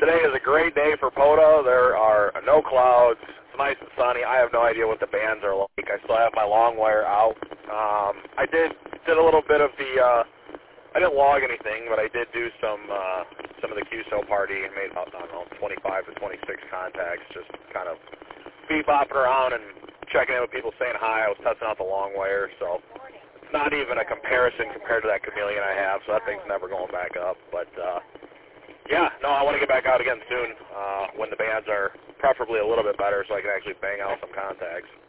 Today is a great day for POTA. There are no clouds. It's nice and sunny. I have no idea what the bands are like. I still have my long wire out. I did a little bit of the, I didn't log anything, but I did do some of the QSO party and made about, I don't know, 25 to 26 contacts, just kind of bebopping around and checking in with people saying hi. I was testing out the long wire, so it's not even a comparison compared to that Chameleon I have, so that thing's never going back up. But, yeah, no, I want to get back out again soon when the bands are preferably a little bit better so I can actually bang out some contacts.